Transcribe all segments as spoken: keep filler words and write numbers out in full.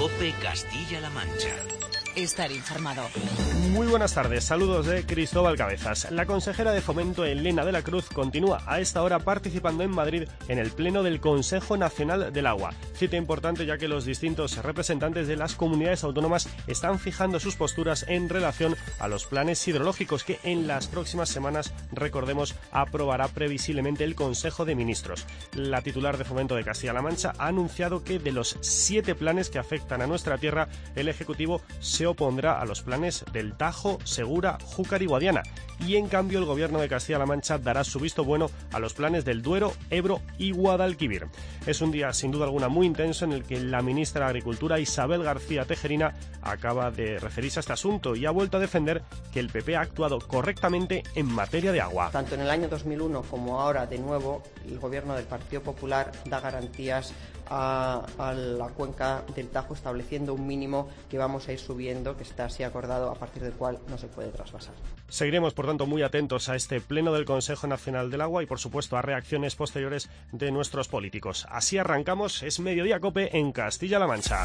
COPE Castilla-La Mancha. Estar informado. Muy buenas tardes, saludos de Cristóbal Cabezas. La consejera de Fomento, Elena de la Cruz, continúa a esta hora participando en Madrid en el Pleno del Consejo Nacional del Agua. Cita importante ya que los distintos representantes de las comunidades autónomas están fijando sus posturas en relación a los planes hidrológicos que en las próximas semanas, recordemos, aprobará previsiblemente el Consejo de Ministros. La titular de Fomento de Castilla-La Mancha ha anunciado que de los siete planes que afectan a nuestra tierra, el Ejecutivo se se opondrá a los planes del Tajo, Segura, Júcar y Guadiana, y en cambio el Gobierno de Castilla-La Mancha dará su visto bueno a los planes del Duero, Ebro y Guadalquivir. Es un día sin duda alguna muy intenso en el que la ministra de Agricultura, Isabel García Tejerina, acaba de referirse a este asunto y ha vuelto a defender que el P P ha actuado correctamente en materia de agua. Tanto en el año dos mil uno como ahora, de nuevo, el Gobierno del Partido Popular da garantías a, a la cuenca del Tajo, estableciendo un mínimo que vamos a ir subiendo, que está así acordado, a partir del cual no se puede trasvasar. Seguiremos, por tanto, muy atentos a este pleno del Consejo Nacional del Agua y, por supuesto, a reacciones posteriores de nuestros políticos. Así arrancamos, es Mediodía Cope en Castilla-La Mancha.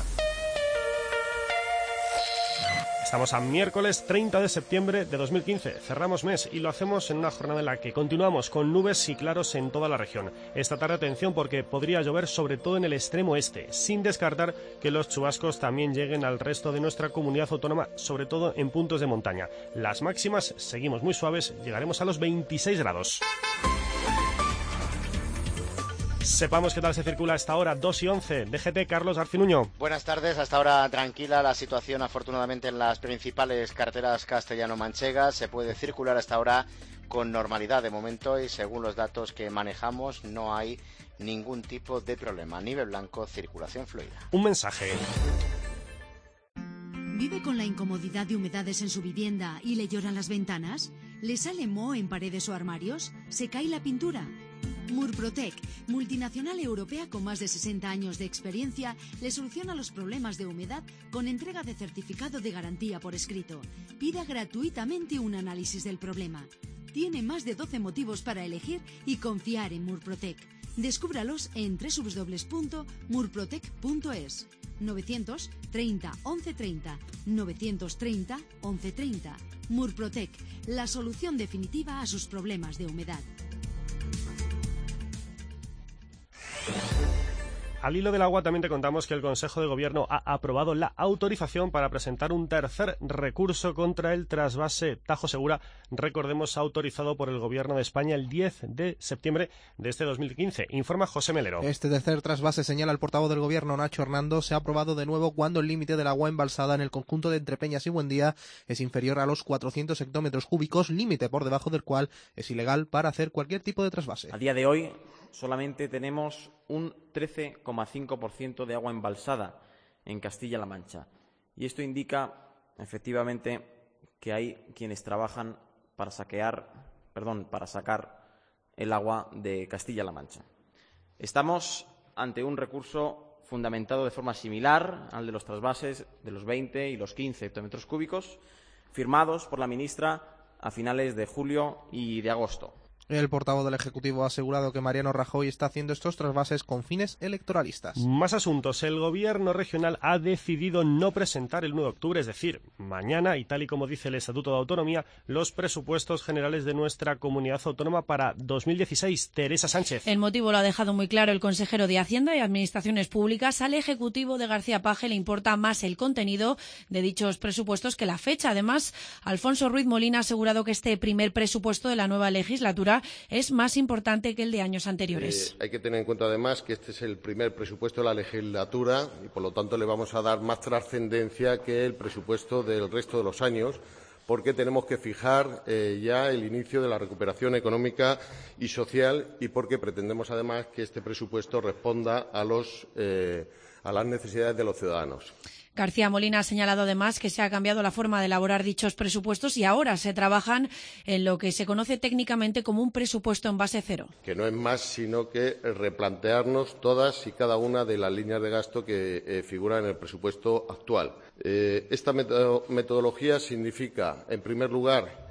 Estamos a miércoles treinta de septiembre de dos mil quince, cerramos mes y lo hacemos en una jornada en la que continuamos con nubes y claros en toda la región. Esta tarde atención porque podría llover sobre todo en el extremo este, sin descartar que los chubascos también lleguen al resto de nuestra comunidad autónoma, sobre todo en puntos de montaña. Las máximas seguimos muy suaves, llegaremos a los veintiséis grados. Sepamos qué tal se circula a esta hora, dos y once. D G T, Carlos Garcinuño. Buenas tardes, hasta ahora tranquila la situación afortunadamente en las principales carreteras castellano-manchegas. Se puede circular hasta ahora con normalidad de momento y según los datos que manejamos no hay ningún tipo de problema. Nivel blanco, circulación fluida. Un mensaje. ¿Vive con la incomodidad de humedades en su vivienda y le lloran las ventanas? ¿Le sale moho en paredes o armarios? ¿Se cae la pintura? Murprotec, multinacional europea con más de sesenta años de experiencia, le soluciona los problemas de humedad con entrega de certificado de garantía por escrito. Pida gratuitamente un análisis del problema. Tiene más de doce motivos para elegir y confiar en Murprotec. Descúbralos en doble u doble u doble u punto murprotec punto es. novecientos treinta once treinta, novecientos treinta once treinta. Murprotec, la solución definitiva a sus problemas de humedad. Al hilo del agua también te contamos que el Consejo de Gobierno ha aprobado la autorización para presentar un tercer recurso contra el trasvase Tajo Segura, recordemos, autorizado por el Gobierno de España el diez de septiembre de este dos mil quince. Informa José Melero. Este tercer trasvase, señala el portavoz del Gobierno, Nacho Hernando, se ha aprobado de nuevo cuando el límite del agua embalsada en el conjunto de Entrepeñas y Buendía es inferior a los cuatrocientos hectómetros cúbicos, límite por debajo del cual es ilegal para hacer cualquier tipo de trasvase. A día de hoy solamente tenemos un trece coma cinco por ciento de agua embalsada en Castilla-La Mancha. Y esto indica, efectivamente, que hay quienes trabajan para saquear, perdón, para sacar el agua de Castilla-La Mancha. Estamos ante un recurso fundamentado de forma similar al de los trasvases de los veinte y los quince hectómetros cúbicos, firmados por la ministra a finales de julio y de agosto. El portavoz del Ejecutivo ha asegurado que Mariano Rajoy está haciendo estos trasvases con fines electoralistas. Más asuntos. El Gobierno regional ha decidido no presentar el nueve de octubre, es decir, mañana, y tal y como dice el Estatuto de Autonomía, los presupuestos generales de nuestra comunidad autónoma para dos mil dieciséis. Teresa Sánchez. El motivo lo ha dejado muy claro el consejero de Hacienda y Administraciones Públicas. Al Ejecutivo de García Page le importa más el contenido de dichos presupuestos que la fecha. Además, Alfonso Ruiz Molina ha asegurado que este primer presupuesto de la nueva legislatura es más importante que el de años anteriores. Eh, hay que tener en cuenta además que este es el primer presupuesto de la legislatura y por lo tanto le vamos a dar más trascendencia que el presupuesto del resto de los años, porque tenemos que fijar eh, ya el inicio de la recuperación económica y social y porque pretendemos además que este presupuesto responda a, los, eh, a las necesidades de los ciudadanos. García Molina ha señalado además que se ha cambiado la forma de elaborar dichos presupuestos y ahora se trabajan en lo que se conoce técnicamente como un presupuesto en base cero. Que no es más sino que replantearnos todas y cada una de las líneas de gasto que eh, figuran en el presupuesto actual. Eh, esta metodología significa, en primer lugar,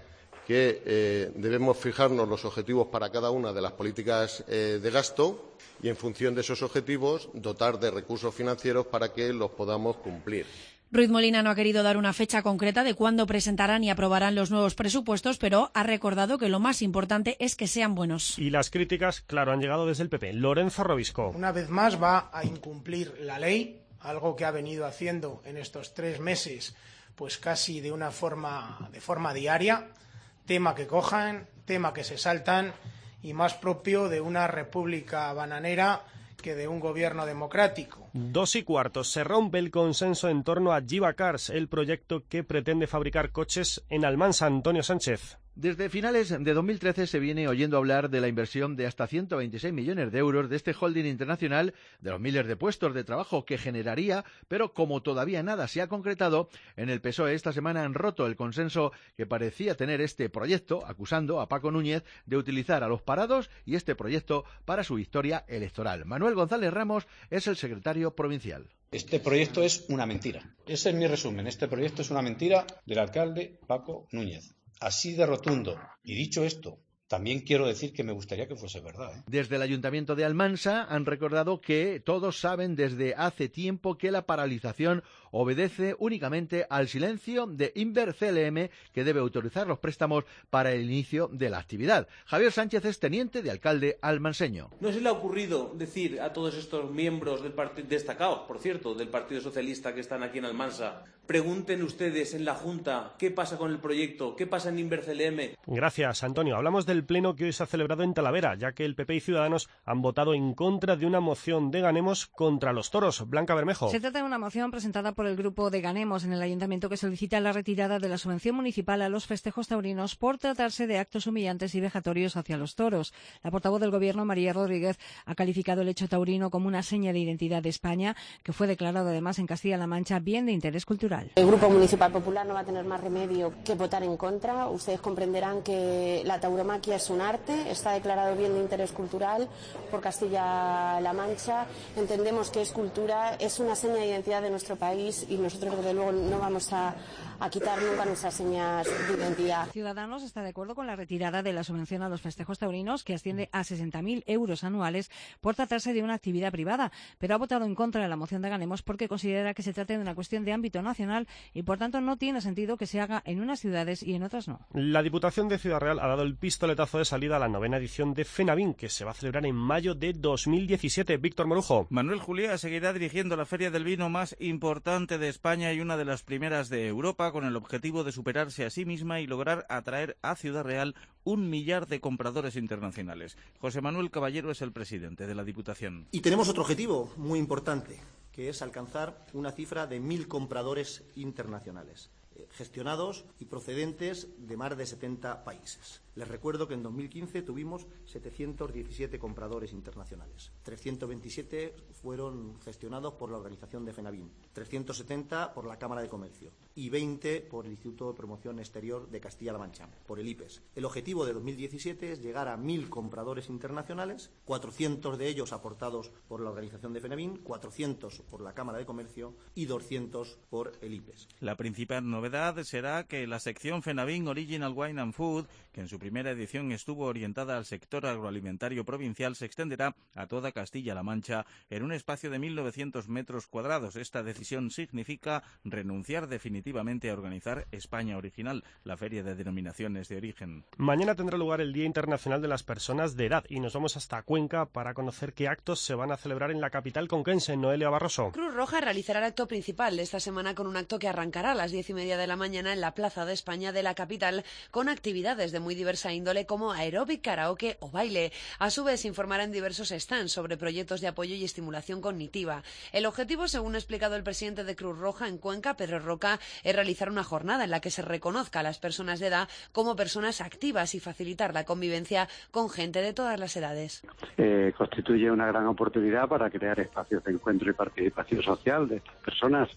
que eh, debemos fijarnos los objetivos para cada una de las políticas eh, de gasto y, en función de esos objetivos, dotar de recursos financieros para que los podamos cumplir. Ruiz Molina no ha querido dar una fecha concreta de cuándo presentarán y aprobarán los nuevos presupuestos, pero ha recordado que lo más importante es que sean buenos. Y las críticas, claro, han llegado desde el P P. Lorenzo Robisco. Una vez más va a incumplir la ley, algo que ha venido haciendo en estos tres meses, pues casi de una forma, de forma diaria, tema que cojan, tema que se saltan, y más propio de una república bananera que de un gobierno democrático. Dos y cuarto. Se rompe el consenso en torno a Jiva Cars, el proyecto que pretende fabricar coches en Almansa. Antonio Sánchez. Desde finales de dos mil trece se viene oyendo hablar de la inversión de hasta ciento veintiséis millones de euros de este holding internacional, de los miles de puestos de trabajo que generaría, pero como todavía nada se ha concretado, en el P S O E esta semana han roto el consenso que parecía tener este proyecto, acusando a Paco Núñez de utilizar a los parados y este proyecto para su victoria electoral. Manuel González Ramos es el secretario provincial. Este proyecto es una mentira. Ese es mi resumen. Este proyecto es una mentira del alcalde Paco Núñez. Así de rotundo. Y dicho esto, también quiero decir que me gustaría que fuese verdad, ¿eh? Desde el Ayuntamiento de Almansa han recordado que todos saben desde hace tiempo que la paralización obedece únicamente al silencio de Inver C L M, que debe autorizar los préstamos para el inicio de la actividad. Javier Sánchez es teniente de alcalde almanseño. ¿No se le ha ocurrido decir a todos estos miembros del partido, destacados, por cierto, del Partido Socialista que están aquí en Almansa, pregunten ustedes en la Junta qué pasa con el proyecto, qué pasa en Inver C L M? Gracias, Antonio. Hablamos del pleno que hoy se ha celebrado en Talavera, ya que el P P y Ciudadanos han votado en contra de una moción de Ganemos contra los toros. Blanca Bermejo. Se trata de una moción presentada por el grupo de Ganemos en el Ayuntamiento que solicita la retirada de la subvención municipal a los festejos taurinos por tratarse de actos humillantes y vejatorios hacia los toros. La portavoz del Gobierno, María Rodríguez, ha calificado el hecho taurino como una seña de identidad de España, que fue declarado además en Castilla-La Mancha bien de interés cultural. El Grupo Municipal Popular no va a tener más remedio que votar en contra. Ustedes comprenderán que la tauromaquia es un arte, está declarado bien de interés cultural por Castilla-La Mancha. Entendemos que es cultura, es una seña de identidad de nuestro país y nosotros desde luego no vamos a, a quitar nunca nuestras señas de identidad. Ciudadanos está de acuerdo con la retirada de la subvención a los festejos taurinos, que asciende a sesenta mil euros anuales por tratarse de una actividad privada, pero ha votado en contra de la moción de Ganemos porque considera que se trata de una cuestión de ámbito nacional y por tanto no tiene sentido que se haga en unas ciudades y en otras no. La Diputación de Ciudad Real ha dado el pistoletazo de salida a la novena edición de FENAVIN, que se va a celebrar en mayo de dos mil diecisiete. Víctor Morujo. Manuel Juliá seguirá dirigiendo la feria del vino más importante de España y una de las primeras de Europa, con el objetivo de superarse a sí misma y lograr atraer a Ciudad Real un millar de compradores internacionales. José Manuel Caballero es el presidente de la Diputación. Y tenemos otro objetivo muy importante, que es alcanzar una cifra de mil compradores internacionales, eh, gestionados y procedentes de más de setenta países. Les recuerdo que en dos mil quince tuvimos setecientos diecisiete compradores internacionales. trescientos veintisiete fueron gestionados por la organización de FENAVIN, trescientos setenta por la Cámara de Comercio y veinte por el Instituto de Promoción Exterior de Castilla-La Mancha, por el I P E S. El objetivo de dos mil diecisiete es llegar a mil compradores internacionales, cuatrocientos de ellos aportados por la organización de FENAVIN, cuatrocientos por la Cámara de Comercio y doscientos por el I P E S. La principal novedad será que la sección FENAVIN Original Wine and Food, que en su primera edición estuvo orientada al sector agroalimentario provincial, se extenderá a toda Castilla-La Mancha en un espacio de mil novecientos metros cuadrados. Esta decisión significa renunciar definitivamente a organizar España Original, la feria de denominaciones de origen. Mañana tendrá lugar el Día Internacional de las Personas de Edad y nos vamos hasta Cuenca para conocer qué actos se van a celebrar en la capital conquense. Noelia Barroso. Cruz Roja realizará el acto principal de esta semana con un acto que arrancará a las diez y media de la mañana en la Plaza de España de la capital, con actividades de muy diversa índole como aeróbic, karaoke o baile. A su vez, informará en diversos stands sobre proyectos de apoyo y estimulación cognitiva. El objetivo, según ha explicado el presidente de Cruz Roja en Cuenca, Pedro Roca, es realizar una jornada en la que se reconozca a las personas de edad como personas activas y facilitar la convivencia con gente de todas las edades. Eh, constituye una gran oportunidad para crear espacios de encuentro y participación social de estas personas,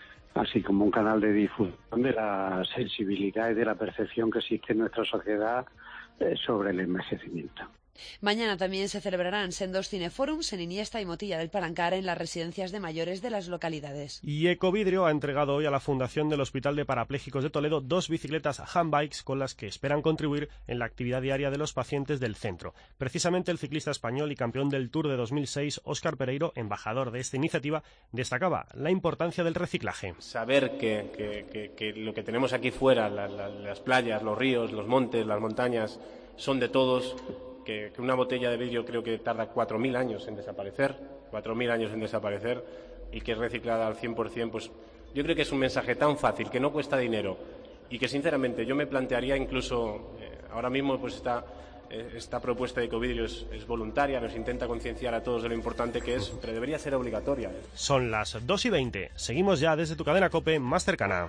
así como un canal de difusión de la sensibilidad y de la percepción que existe en nuestra sociedad eh, sobre el envejecimiento. Mañana también se celebrarán sendos cineforums en Iniesta y Motilla del Palancar en las residencias de mayores de las localidades. Y Ecovidrio ha entregado hoy a la Fundación del Hospital de Parapléjicos de Toledo dos bicicletas handbikes con las que esperan contribuir en la actividad diaria de los pacientes del centro. Precisamente el ciclista español y campeón del Tour de dos mil seis, Óscar Pereiro, embajador de esta iniciativa, destacaba la importancia del reciclaje. Saber que, que, que, que lo que tenemos aquí fuera, la, la, las playas, los ríos, los montes, las montañas, son de todos. Que, que una botella de vidrio creo que tarda cuatro mil años en desaparecer, cuatro mil años en desaparecer, y que es reciclada al cien por cien, pues yo creo que es un mensaje tan fácil, que no cuesta dinero, y que sinceramente yo me plantearía incluso, eh, ahora mismo pues esta, eh, esta propuesta de Ecovidrio es, es voluntaria, nos intenta concienciar a todos de lo importante que es, pero debería ser obligatoria. Son las dos y veinte, seguimos ya desde tu cadena COPE más cercana.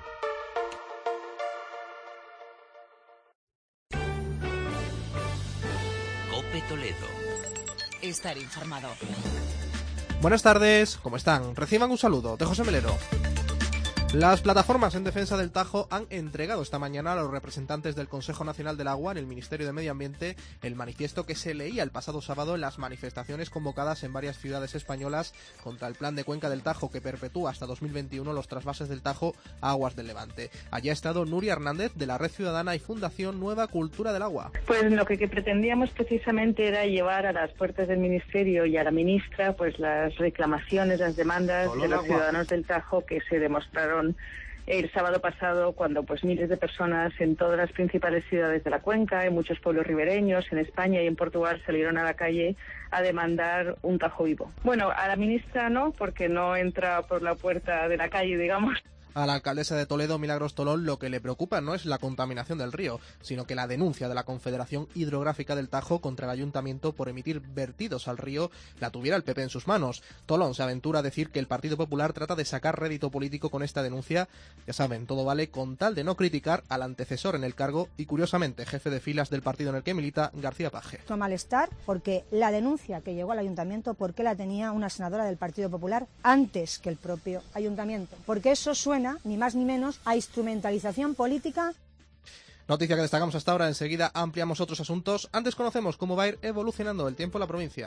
Toledo. Estar informado. Buenas tardes, ¿cómo están? Reciban un saludo de José Melero. Las plataformas en defensa del Tajo han entregado esta mañana a los representantes del Consejo Nacional del Agua en el Ministerio de Medio Ambiente el manifiesto que se leía el pasado sábado en las manifestaciones convocadas en varias ciudades españolas contra el plan de cuenca del Tajo que perpetúa hasta dos mil veintiuno los trasvases del Tajo a aguas del Levante. Allí ha estado Nuria Hernández de la Red Ciudadana y Fundación Nueva Cultura del Agua. Pues lo que, que pretendíamos precisamente era llevar a las puertas del Ministerio y a la ministra pues las reclamaciones, las demandas Solo de los agua. ciudadanos del Tajo que se demostraron el sábado pasado cuando pues miles de personas en todas las principales ciudades de la cuenca, en muchos pueblos ribereños, en España y en Portugal salieron a la calle a demandar un Tajo vivo. Bueno, a la ministra no, porque no entra por la puerta de la calle, digamos. A la alcaldesa de Toledo, Milagros Tolón, lo que le preocupa no es la contaminación del río, sino que la denuncia de la Confederación Hidrográfica del Tajo contra el Ayuntamiento por emitir vertidos al río la tuviera el P P en sus manos. Tolón se aventura a decir que el Partido Popular trata de sacar rédito político con esta denuncia. Ya saben, todo vale con tal de no criticar al antecesor en el cargo y, curiosamente, jefe de filas del partido en el que milita, García Paje. Nuestro malestar porque la denuncia que llegó al Ayuntamiento, ¿por qué la tenía una senadora del Partido Popular antes que el propio Ayuntamiento? Porque eso suena ni más ni menos a instrumentalización política. Noticia que destacamos hasta ahora, enseguida ampliamos otros asuntos. Antes conocemos cómo va a ir evolucionando el tiempo en la provincia.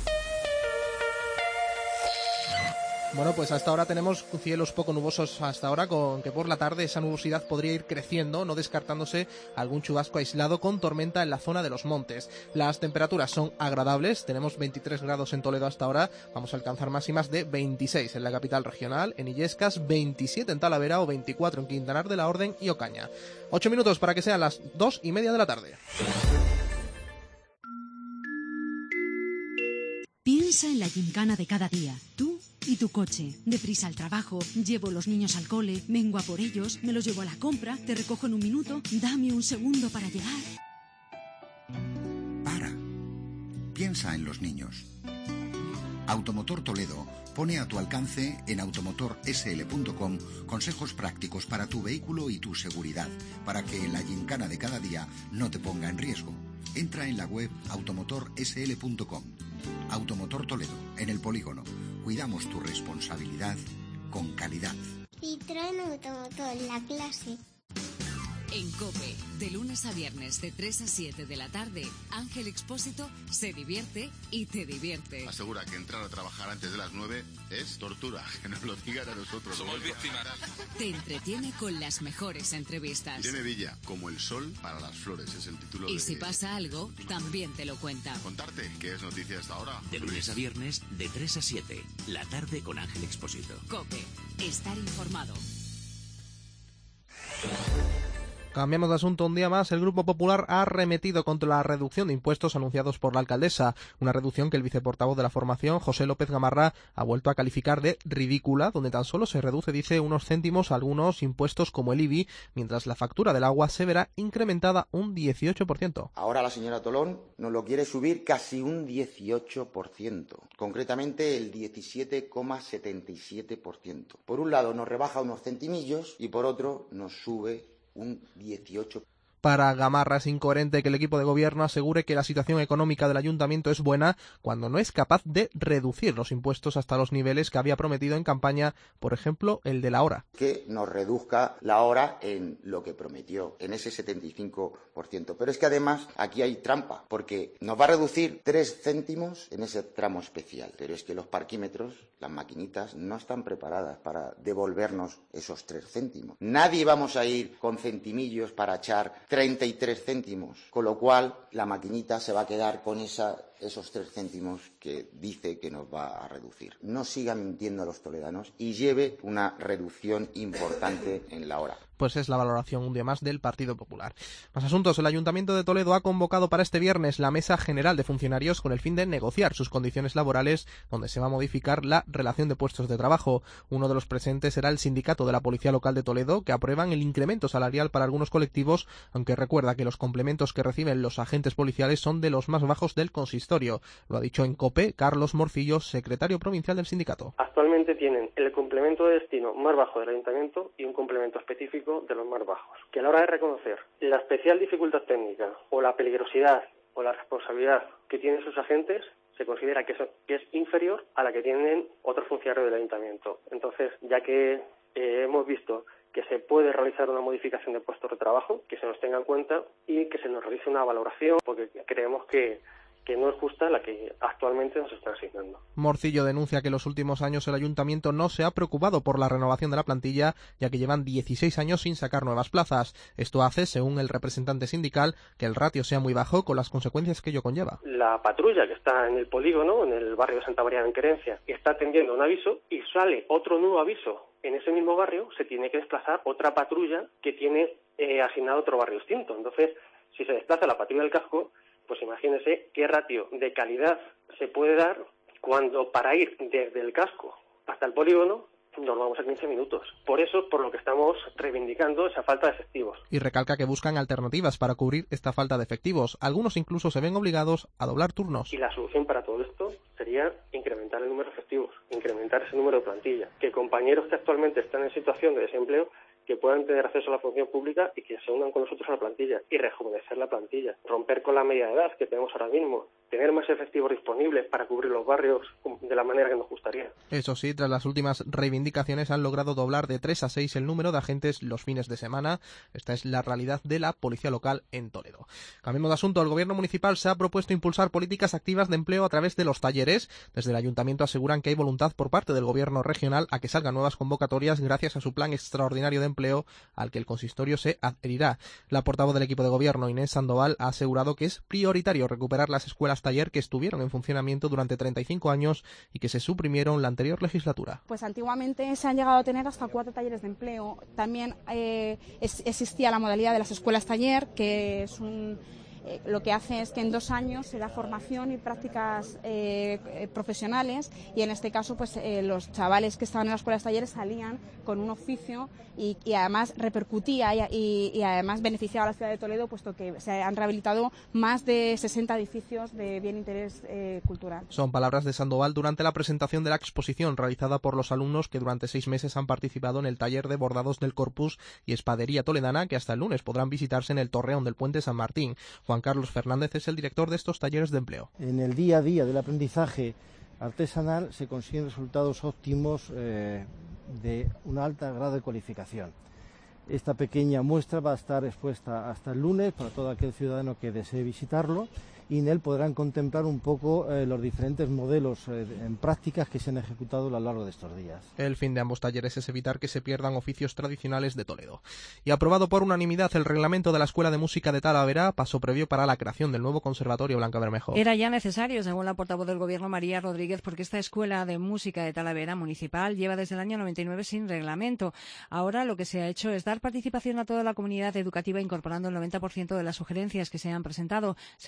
Bueno, pues hasta ahora tenemos cielos poco nubosos hasta ahora, con que por la tarde esa nubosidad podría ir creciendo, no descartándose algún chubasco aislado con tormenta en la zona de los montes. Las temperaturas son agradables, tenemos veintitrés grados en Toledo hasta ahora, vamos a alcanzar máximas de veintiséis en la capital regional, en Illescas, veintisiete en Talavera o veinticuatro en Quintanar de la Orden y Ocaña. Ocho minutos para que sean las dos y media de la tarde. Piensa en la gincana de cada día. Tú y tu coche. Deprisa al trabajo, llevo los niños al cole, vengo a por ellos, me los llevo a la compra, te recojo en un minuto, dame un segundo para llegar. Para. Piensa en los niños. Automotor Toledo pone a tu alcance en automotor s l punto com consejos prácticos para tu vehículo y tu seguridad, para que la gincana de cada día no te ponga en riesgo. Entra en la web automotor s l punto com. Automotor Toledo, en el polígono. Cuidamos tu responsabilidad con calidad. Citroën Automotor, la clase. En COPE, de lunes a viernes de tres a siete de la tarde, Ángel Expósito se divierte y te divierte. Asegura que entrar a trabajar antes de las nueve es tortura, que nos lo digan a nosotros. Somos víctimas. Te entretiene con las mejores entrevistas. Irene Villa, como el sol para las flores, es el título. Y de... si pasa algo, también te lo cuenta. Contarte qué es noticia hasta ahora. De lunes a viernes de tres a siete, la tarde con Ángel Expósito. COPE, estar informado. Cambiamos de asunto un día más. El Grupo Popular ha arremetido contra la reducción de impuestos anunciados por la alcaldesa. Una reducción que el viceportavoz de la formación, José López Gamarra, ha vuelto a calificar de ridícula, donde tan solo se reduce, dice, unos céntimos a algunos impuestos como el I B I, mientras la factura del agua se verá incrementada un dieciocho por ciento. Ahora la señora Tolón nos lo quiere subir casi un dieciocho por ciento, concretamente el diecisiete coma setenta y siete por ciento. Por un lado nos rebaja unos centimillos y por otro nos sube un dieciocho por ciento. Para Gamarra es incoherente que el equipo de gobierno asegure que la situación económica del ayuntamiento es buena cuando no es capaz de reducir los impuestos hasta los niveles que había prometido en campaña, por ejemplo, el de la hora. Que nos reduzca la hora en lo que prometió, en ese setenta y cinco por ciento. Pero es que además aquí hay trampa, porque nos va a reducir tres céntimos en ese tramo especial. Pero es que los parquímetros, las maquinitas, no están preparadas para devolvernos esos tres céntimos. Nadie vamos a ir con centimillos para echar treinta y tres céntimos, con lo cual la maquinita se va a quedar con esa, esos tres céntimos que dice que nos va a reducir. No siga mintiendo a los toledanos y lleve una reducción importante en la hora. Pues es la valoración un día más del Partido Popular. Más asuntos. El Ayuntamiento de Toledo ha convocado para este viernes la Mesa General de Funcionarios con el fin de negociar sus condiciones laborales, donde se va a modificar la relación de puestos de trabajo. Uno de los presentes será el Sindicato de la Policía Local de Toledo, que aprueban el incremento salarial para algunos colectivos, aunque recuerda que los complementos que reciben los agentes policiales son de los más bajos del consistorio. Lo ha dicho en COPE Carlos Morcillo, secretario provincial del sindicato. Actualmente tienen el complemento de destino más bajo del Ayuntamiento y un complemento específico de los más bajos, que a la hora de reconocer la especial dificultad técnica o la peligrosidad o la responsabilidad que tienen sus agentes se considera que, eso, que es inferior a la que tienen otros funcionarios del Ayuntamiento. Entonces, ya que eh, hemos visto que se puede realizar una modificación de puestos de trabajo, que se nos tenga en cuenta y que se nos realice una valoración, porque creemos que que no es justa la que actualmente nos están asignando. Morcillo denuncia que en los últimos años el Ayuntamiento no se ha preocupado por la renovación de la plantilla, ya que llevan dieciséis años sin sacar nuevas plazas. Esto hace, según el representante sindical, que el ratio sea muy bajo, con las consecuencias que ello conlleva. La patrulla que está en el polígono, en el barrio de Santa María de Querencia, está atendiendo un aviso y sale otro nuevo aviso en ese mismo barrio, se tiene que desplazar otra patrulla que tiene eh, asignado otro barrio distinto. Entonces, si se desplaza la patrulla del casco, pues imagínense qué ratio de calidad se puede dar cuando para ir desde el casco hasta el polígono nos vamos a quince minutos. Por eso, por lo que estamos reivindicando esa falta de efectivos. Y recalca que buscan alternativas para cubrir esta falta de efectivos. Algunos incluso se ven obligados a doblar turnos. Y la solución para todo esto sería incrementar el número de efectivos, incrementar ese número de plantilla. Que compañeros que actualmente están en situación de desempleo que puedan tener acceso a la función pública y que se unan con nosotros a la plantilla y rejuvenecer la plantilla, romper con la media edad que tenemos ahora mismo, tener más efectivos disponibles para cubrir los barrios de la manera que nos gustaría. Eso sí, tras las últimas reivindicaciones han logrado doblar de tres a seis el número de agentes los fines de semana. Esta es la realidad de la policía local en Toledo. Cambiemos de asunto. El gobierno municipal se ha propuesto impulsar políticas activas de empleo a través de los talleres. Desde el ayuntamiento aseguran que hay voluntad por parte del gobierno regional a que salgan nuevas convocatorias gracias a su plan extraordinario de empleo al que el consistorio se adherirá. La portavoz del equipo de gobierno, Inés Sandoval, ha asegurado que es prioritario recuperar las escuelas taller que estuvieron en funcionamiento durante treinta y cinco años y que se suprimieron la anterior legislatura. Pues antiguamente se han llegado a tener hasta cuatro talleres de empleo. También eh, es, existía la modalidad de las escuelas taller, que es un Eh, lo que hace es que en dos años se da formación y prácticas eh, eh, profesionales y en este caso pues eh, los chavales que estaban en las escuelas talleres salían con un oficio y, y además repercutía y, y, y además beneficiaba a la ciudad de Toledo, puesto que se han rehabilitado más de sesenta edificios de bien interés eh, cultural. Son palabras de Sandoval durante la presentación de la exposición realizada por los alumnos que durante seis meses han participado en el taller de bordados del Corpus y espadería toledana, que hasta el lunes podrán visitarse en el Torreón del Puente San Martín. Juan Carlos Fernández es el director de estos talleres de empleo. En el día a día del aprendizaje artesanal se consiguen resultados óptimos eh, de un alto grado de cualificación. Esta pequeña muestra va a estar expuesta hasta el lunes para todo aquel ciudadano que desee visitarlo y en él podrán contemplar un poco eh, los diferentes modelos eh, en prácticas que se han ejecutado a lo largo de estos días. El fin de ambos talleres es evitar que se pierdan oficios tradicionales de Toledo. Y aprobado por unanimidad el reglamento de la Escuela de Música de Talavera, paso previo para la creación del nuevo Conservatorio Blanca Bermejo. Era ya necesario, según la portavoz del Gobierno, María Rodríguez, porque esta Escuela de Música de Talavera municipal lleva desde el año noventa y nueve sin reglamento. Ahora lo que se ha hecho es dar participación a toda la comunidad educativa incorporando el noventa por ciento de las sugerencias que se han presentado. Se abrirá de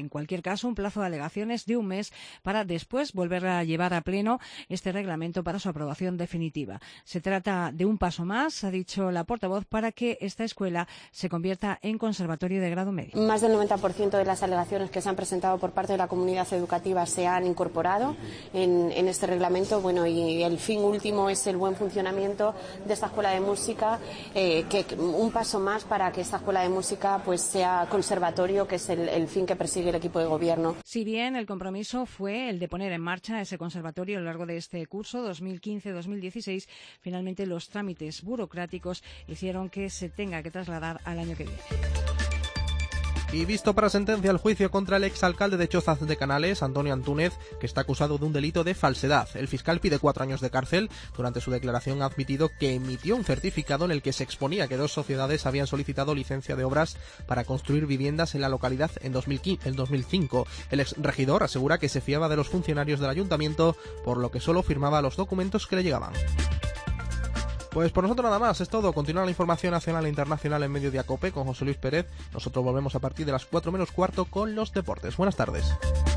en cualquier caso, un plazo de alegaciones de un mes para después volver a llevar a pleno este reglamento para su aprobación definitiva. Se trata de un paso más, ha dicho la portavoz, para que esta escuela se convierta en conservatorio de grado medio. Más del noventa por ciento de las alegaciones que se han presentado por parte de la comunidad educativa se han incorporado en, en este reglamento. Bueno, y el fin último es el buen funcionamiento de esta escuela de música, eh, que un paso más para que esta escuela de música pues sea conservatorio, que es el, el fin que persigue el equipo de gobierno. Si bien el compromiso fue el de poner en marcha ese conservatorio a lo largo de este curso dos mil quince dos mil dieciséis, finalmente los trámites burocráticos hicieron que se tenga que trasladar al año que viene. Y visto para sentencia el juicio contra el exalcalde de Chozas de Canales, Antonio Antúnez, que está acusado de un delito de falsedad. El fiscal pide cuatro años de cárcel. Durante su declaración ha admitido que emitió un certificado en el que se exponía que dos sociedades habían solicitado licencia de obras para construir viviendas en la localidad en dos mil cinco. El exregidor asegura que se fiaba de los funcionarios del ayuntamiento, por lo que solo firmaba los documentos que le llegaban. Pues por nosotros nada más, es todo. Continúa la información nacional e internacional en Mediodía Cope con José Luis Pérez. Nosotros volvemos a partir de las cuatro menos cuarto con los deportes. Buenas tardes.